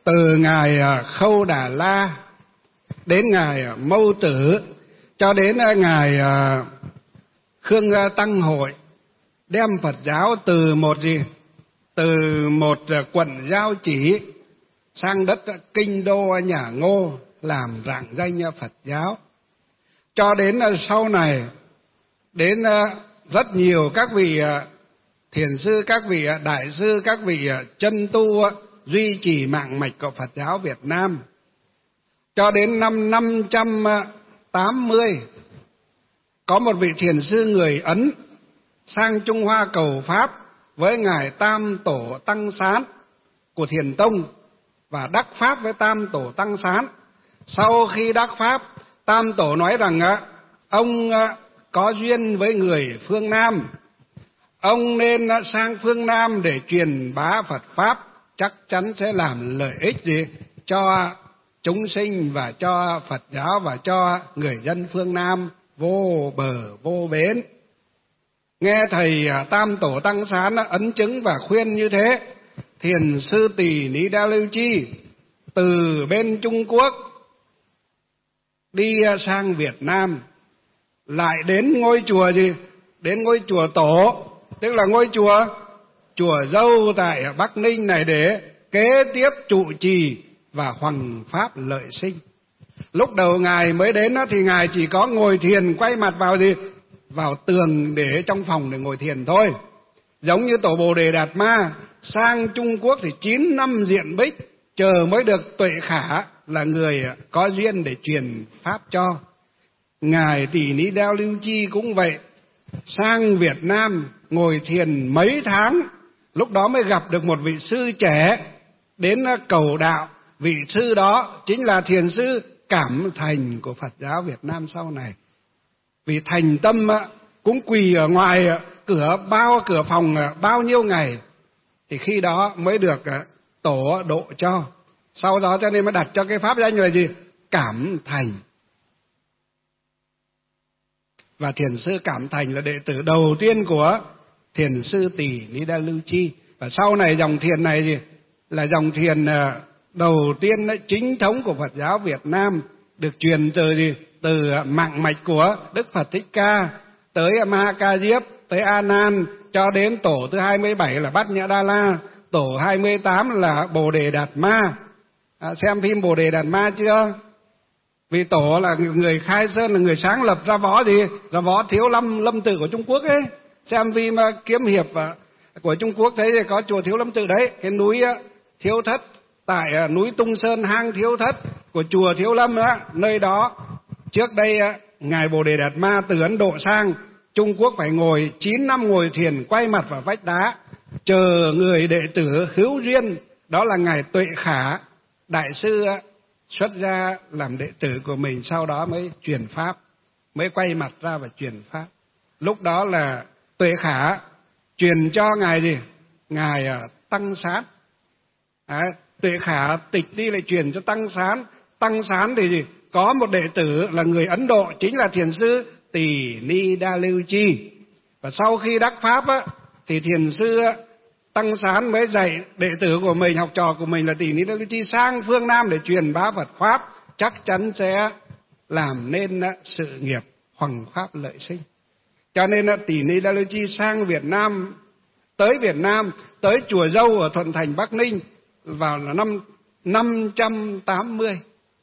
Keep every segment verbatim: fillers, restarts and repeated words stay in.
từ ngài Khâu Đà La đến ngài Mâu Tử cho đến ngài Khương Tăng Hội, đem Phật giáo từ một gì từ một quận Giao Chỉ sang đất Kinh Đô Nhà Ngô làm rạng danh Phật giáo. Cho đến sau này, đến rất nhiều các vị thiền sư, các vị đại sư, các vị chân tu duy trì mạng mạch của Phật giáo Việt Nam. Cho đến năm năm trăm tám mươi, có một vị thiền sư người Ấn sang Trung Hoa cầu Pháp với ngài Tam Tổ Tăng Sán của Thiền Tông và đắc Pháp với Tam Tổ Tăng Sán. Sau khi đắc Pháp, Tam Tổ nói rằng ông có duyên với người phương Nam, ông nên sang phương Nam để truyền bá Phật Pháp, chắc chắn sẽ làm lợi ích gì cho chúng sinh và cho Phật giáo và cho người dân phương Nam vô bờ vô bến. Nghe thầy Tam Tổ Tăng Sán ấn chứng và khuyên như thế, thiền sư Tỳ Ni Đa Lưu Chi từ bên Trung Quốc đi sang Việt Nam, lại đến ngôi chùa gì? Đến ngôi chùa Tổ, tức là ngôi chùa chùa Dâu tại Bắc Ninh này để kế tiếp trụ trì và hoằng pháp lợi sinh. Lúc đầu ngài mới đến thì ngài chỉ có ngồi thiền, quay mặt vào gì? Vào tường để trong phòng để ngồi thiền thôi. Giống như Tổ Bồ Đề Đạt Ma sang Trung Quốc thì chín năm diện bích, chờ mới được Tuệ Khả là người có duyên để truyền pháp cho. Ngài Tỳ Ni Đa Lưu Chi cũng vậy, sang Việt Nam ngồi thiền mấy tháng, lúc đó mới gặp được một vị sư trẻ đến cầu đạo. Vị sư đó chính là thiền sư Cảm Thành của Phật giáo Việt Nam sau này. Vì thành tâm cũng quỳ ở ngoài cửa bao cửa phòng bao nhiêu ngày, thì khi đó mới được Tổ độ cho. Sau đó cho nên mới đặt cho cái pháp danh là gì? Cảm Thành. Và thiền sư Cảm Thành là đệ tử đầu tiên của thiền sư Tỳ Ni Đa Lưu Chi. Và sau này dòng thiền này gì? Là dòng thiền đầu tiên chính thống của Phật giáo Việt Nam, được truyền từ gì? Từ mạng mạch của Đức Phật Thích Ca tới Ma Ha Ca Diếp, tới A Nan, cho đến tổ thứ hai mươi bảy là Bát Nhã Đa La, tổ hai mươi tám là Bồ Đề Đạt Ma. À, xem phim Bồ Đề Đạt Ma chưa? Vì tổ là người khai sơn, là người sáng lập ra võ gì? Ra võ Thiếu Lâm Lâm Tự của Trung Quốc ấy. Xem phim Kiếm Hiệp của Trung Quốc thấy thì có chùa Thiếu Lâm Tự đấy, cái núi Thiếu Thất tại núi Tung Sơn, hang Thiếu Thất của chùa Thiếu Lâm đó, nơi đó trước đây ngài Bồ Đề Đạt Ma từ Ấn Độ sang Trung Quốc phải ngồi chín năm ngồi thiền, quay mặt vào vách đá, chờ người đệ tử hữu duyên, đó là ngài Tuệ Khả đại sư xuất gia làm đệ tử của mình, sau đó mới truyền pháp, mới quay mặt ra và truyền pháp. Lúc đó là Tuệ Khả truyền cho ngài gì? Ngài Tăng Sán. À, Tuệ Khả tịch đi lại truyền cho Tăng Sán. Tăng Sán thì gì? Có một đệ tử là người Ấn Độ, chính là thiền sư Tỳ Ni Đa Lưu Chi. Và sau khi đắc pháp á, thì thiền sư Tăng Sán mới dạy đệ tử của mình, học trò của mình là Tỳ Ni Đa Lưu Chi sang phương Nam để truyền bá Phật pháp, chắc chắn sẽ làm nên sự nghiệp hoằng pháp lợi sinh. Cho nên Tỳ Ni Đa Lưu Chi sang Việt Nam, tới Việt Nam, tới chùa Dâu ở Thuận Thành Bắc Ninh vào năm năm trăm tám mươi.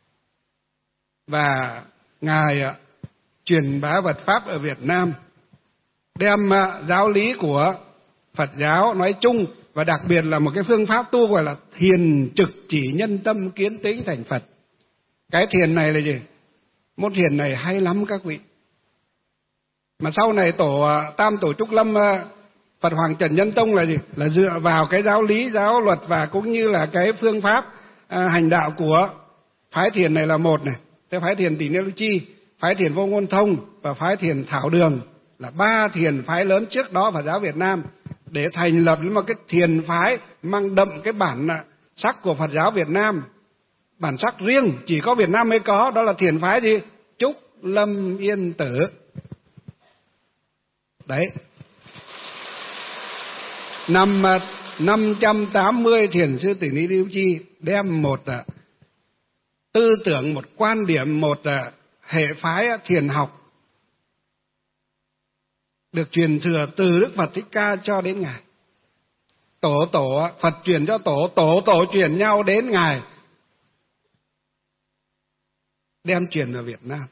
Và ngài truyền bá Phật pháp ở Việt Nam, đem giáo lý của Phật giáo nói chung và đặc biệt là một cái phương pháp tu gọi là thiền trực chỉ nhân tâm kiến tĩnh thành Phật. Cái thiền này là gì? Môn thiền này hay lắm các vị. Mà sau này tổ Tam Tổ Trúc Lâm Phật Hoàng Trần Nhân Tông là gì? Là dựa vào cái giáo lý, giáo luật và cũng như là cái phương pháp à, hành đạo của phái thiền này là một này. Cái phái thiền Tỳ Ni Lưu Chi, phái thiền Vô Ngôn Thông và phái thiền Thảo Đường là ba thiền phái lớn trước đó Phật giáo Việt Nam, để thành lập một cái thiền phái mang đậm cái bản sắc của Phật giáo Việt Nam, bản sắc riêng chỉ có Việt Nam mới có, đó là thiền phái gì? Trúc Lâm Yên Tử. Đấy. Năm năm trăm tám mươi thiền sư Từ Ni Lưu Chi đem một à, tư tưởng, một quan điểm, một à, hệ phái thiền học được truyền thừa từ Đức Phật Thích Ca cho đến Ngài. Tổ tổ Phật truyền cho tổ, tổ tổ truyền nhau đến Ngài đem truyền vào Việt Nam.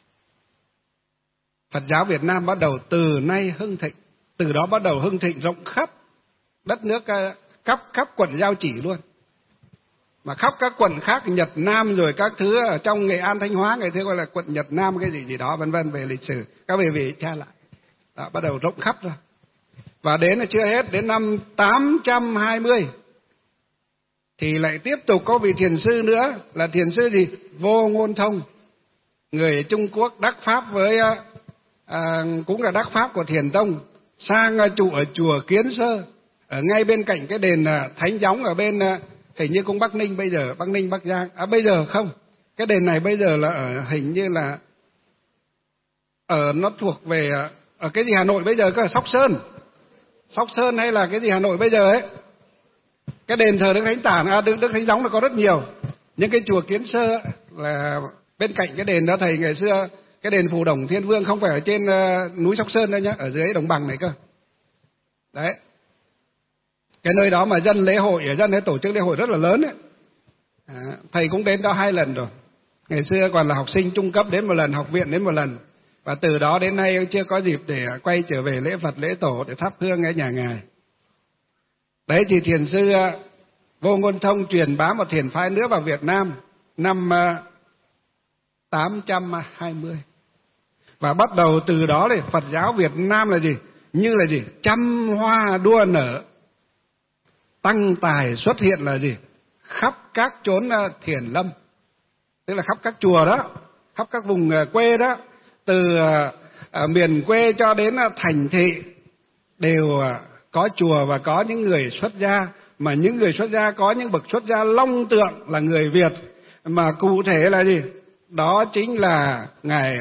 Phật giáo Việt Nam bắt đầu từ nay hưng thịnh, từ đó bắt đầu hưng thịnh rộng khắp đất nước, khắp khắp quận Giao Chỉ luôn, mà khắp các quận khác, Nhật Nam rồi các thứ ở trong Nghệ An, Thanh Hóa, người ta gọi là quận Nhật Nam cái gì gì đó vân vân, về lịch sử các vị vị tra lại. Đó, bắt đầu rộng khắp ra. Và đến là chưa hết, đến năm tám trăm hai mươi thì lại tiếp tục có vị thiền sư nữa, là thiền sư gì? Vô Ngôn Thông, người Trung Quốc đắc pháp với à, cũng là đắc pháp của Thiền Tông, sang trụ ở chùa Kiến Sơ, ở ngay bên cạnh cái đền Thánh Gióng ở bên hình như cũng Bắc Ninh bây giờ, Bắc Ninh Bắc Giang, à bây giờ không, cái đền này bây giờ là ở hình như là ở nó thuộc về ở cái gì Hà Nội bây giờ cơ, Sóc Sơn, Sóc Sơn hay là cái gì Hà Nội bây giờ ấy. Cái đền thờ Đức Thánh Tản, à, Đức, Đức Thánh Gióng là có rất nhiều, nhưng cái chùa Kiến Sơ là bên cạnh cái đền đó thầy ngày xưa, cái đền Phù Đổng Thiên Vương không phải ở trên uh, núi Sóc Sơn đâu nhá, ở dưới đồng bằng này cơ. Đấy, cái nơi đó mà dân lễ hội, ở dân ấy tổ chức lễ hội rất là lớn ấy. À, thầy cũng đến đó hai lần rồi, ngày xưa còn là học sinh trung cấp đến một lần, học viện đến một lần, và từ đó đến nay chưa có dịp để quay trở về lễ Phật lễ tổ để thắp hương ở nhà Ngài. Đấy thì thiền sư Vô Ngôn Thông truyền bá một thiền phái nữa vào Việt Nam năm tám trăm hai mươi. Và bắt đầu từ đó thì Phật giáo Việt Nam là gì? Như là gì? Trăm hoa đua nở, tăng tài xuất hiện là gì? Khắp các chốn thiền lâm, tức là khắp các chùa đó, khắp các vùng quê đó, từ ở miền quê cho đến thành thị đều có chùa và có những người xuất gia, mà những người xuất gia có những bậc xuất gia long tượng là người Việt, mà cụ thể là gì? Đó chính là Ngài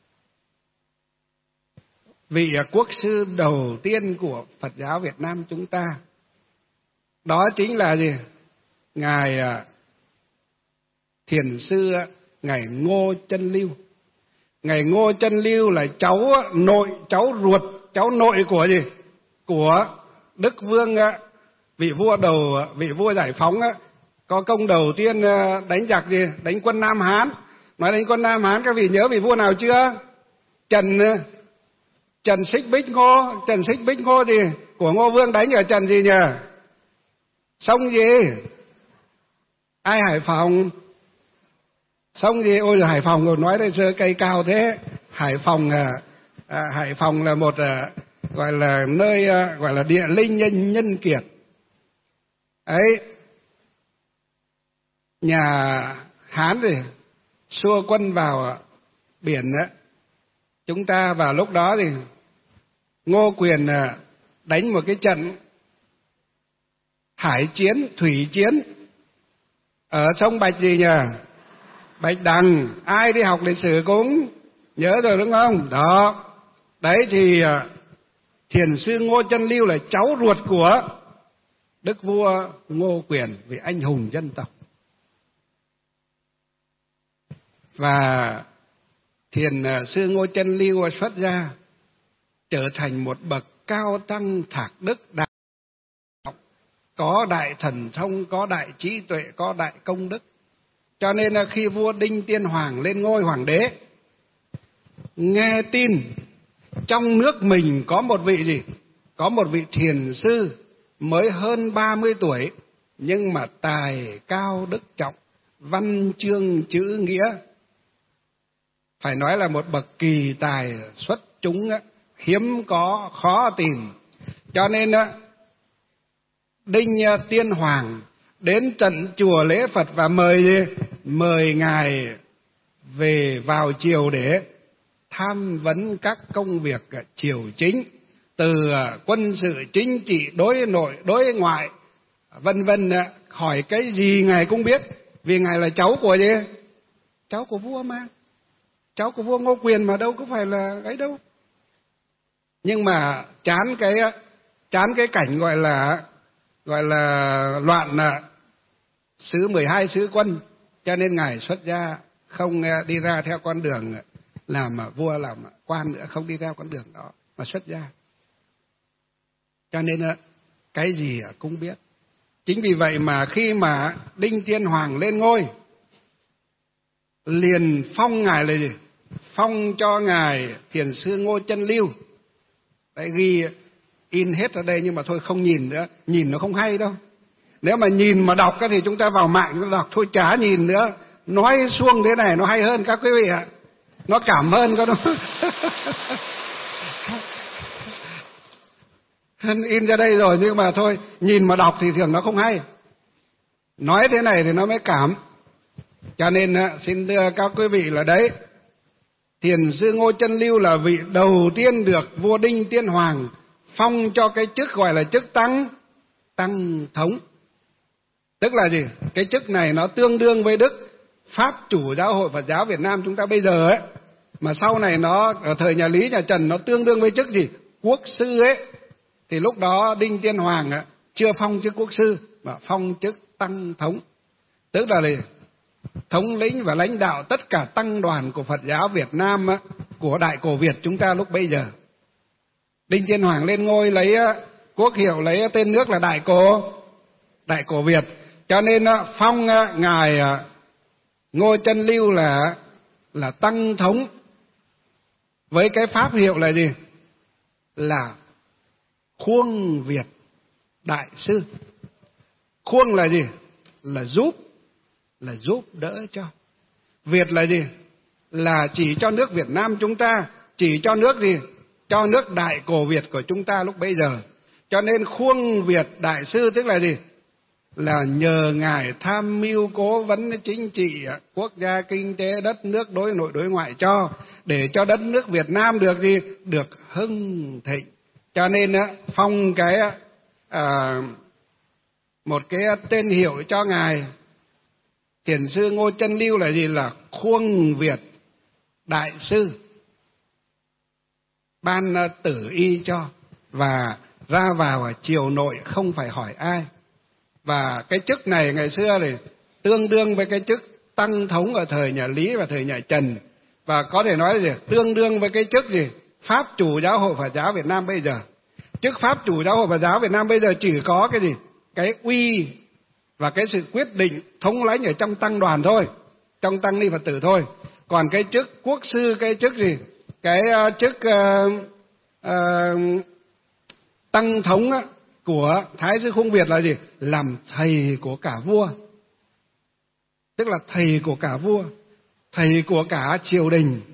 vị quốc sư đầu tiên của Phật giáo Việt Nam chúng ta. Đó chính là gì? Ngài thiền sư Ngài Ngô Chân Lưu. Ngài Ngô Chân Lưu là cháu nội, cháu ruột, cháu nội của gì? Của Đức Vương, vị vua đầu, vị vua giải phóng, có công đầu tiên đánh giặc gì? Đánh quân Nam Hán. Nói đánh quân Nam Hán, các vị nhớ vị vua nào chưa? Trần Trần Xích Bích Ngô. Trần Xích Bích Ngô thì của Ngô Vương đánh ở Trần gì nhỉ? Sông gì? Ai Hải Phòng? Sông gì? Ôi, Hải Phòng rồi, nói đây sơ cây cao thế. Hải Phòng à, à, Hải Phòng là một à, gọi là nơi à, gọi là địa linh nhân, nhân kiệt. Ấy, nhà Hán thì xua quân vào biển đó. Chúng ta vào lúc đó thì Ngô Quyền à, đánh một cái trận hải chiến, thủy chiến ở sông Bạch gì nhỉ? Bạch Đằng. Ai đi học lịch sử cũng nhớ rồi đúng không? Đó. Đấy thì thiền sư Ngô Chân Lưu là cháu ruột của Đức vua Ngô Quyền, vị anh hùng dân tộc. Và thiền sư Ngô Chân Lưu xuất gia trở thành một bậc cao tăng thạc đức đại, có đại thần thông, có đại trí tuệ, có đại công đức. Cho nên là khi vua Đinh Tiên Hoàng lên ngôi hoàng đế, nghe tin trong nước mình có một vị gì? Có một vị thiền sư mới hơn ba mươi tuổi, nhưng mà tài cao đức trọng, văn chương chữ nghĩa, phải nói là một bậc kỳ tài xuất chúng, hiếm có, khó tìm. Cho nên Đinh Tiên Hoàng đến tận chùa lễ Phật và mời mời ngài về vào triều để tham vấn các công việc triều chính, từ quân sự, chính trị, đối nội, đối ngoại, vân vân. Hỏi cái gì ngài cũng biết, vì ngài là cháu của gì? Cháu của vua mà, cháu của vua Ngô Quyền mà, đâu có phải là ấy đâu. Nhưng mà chán cái chán cái cảnh gọi là gọi là loạn xứ mười hai xứ quân, cho nên ngài xuất gia, không đi ra theo con đường làm vua làm quan nữa, không đi theo con đường đó mà xuất gia. Cho nên cái gì cũng biết. Chính vì vậy mà khi mà Đinh Tiên Hoàng lên ngôi, liền phong ngài là gì? Phong cho ngài Thiền sư Ngô Chân Lưu. Đấy, ghi in hết ở đây nhưng mà thôi không nhìn nữa, nhìn nó không hay đâu. Nếu mà nhìn mà đọc thì chúng ta vào mạng chúng ta đọc, thôi chả nhìn nữa. Nói suông thế này nó hay hơn các quý vị ạ. Nó cảm ơn có đúng không? In ra đây rồi nhưng mà thôi, nhìn mà đọc thì thường nó không hay. Nói thế này thì nó mới cảm. Cho nên xin thưa các quý vị là đấy, Thiền sư Ngô Chân Lưu là vị đầu tiên được vua Đinh Tiên Hoàng phong cho cái chức gọi là chức tăng tăng thống. Tức là gì? Cái chức này nó tương đương với đức Pháp chủ Giáo hội Phật giáo Việt Nam chúng ta bây giờ ấy. Mà sau này nó ở thời nhà Lý nhà Trần nó tương đương với chức gì? Quốc sư ấy. Thì lúc đó Đinh Tiên Hoàng ấy, chưa phong chức quốc sư mà phong chức tăng thống. Tức là gì? Thống lĩnh và lãnh đạo tất cả tăng đoàn của Phật giáo Việt Nam ấy, của Đại Cổ Việt chúng ta lúc bây giờ. Đinh Tiên Hoàng lên ngôi lấy quốc hiệu, lấy tên nước là Đại Cổ Đại Cổ Việt. Cho nên phong ngài Ngô Chân Lưu là là tăng thống với cái pháp hiệu là gì? Là Khuông Việt Đại Sư. Khuông là gì? Là giúp, là giúp đỡ cho. Việt là gì? Là chỉ cho nước Việt Nam chúng ta, chỉ cho nước gì? Cho nước Đại Cổ Việt của chúng ta lúc bấy giờ. Cho nên Khuông Việt Đại Sư tức là gì? Là nhờ ngài tham mưu cố vấn chính trị, quốc gia, kinh tế, đất nước, đối nội đối ngoại cho, để cho đất nước Việt Nam được gì? Được hưng thịnh. Cho nên phong cái à, một cái tên hiệu cho ngài Thiền sư Ngô Chân Lưu là gì? Là Khuông Việt Đại Sư. Ban tử y cho, và ra vào ở triều nội không phải hỏi ai. Và cái chức này ngày xưa thì tương đương với cái chức tăng thống ở thời nhà Lý và thời nhà Trần. Và có thể nói là gì? Tương đương với cái chức gì? Pháp chủ Giáo hội Phật giáo Việt Nam bây giờ. Chức Pháp chủ Giáo hội Phật giáo Việt Nam bây giờ chỉ có cái gì? Cái uy và cái sự quyết định thống lãnh ở trong tăng đoàn thôi, trong tăng ni Phật tử thôi. Còn cái chức quốc sư, cái chức gì? Cái uh, chức uh, uh, tăng thống uh, của Thái sư Khuông Việt là gì? Làm thầy của cả vua. Tức là thầy của cả vua, thầy của cả triều đình.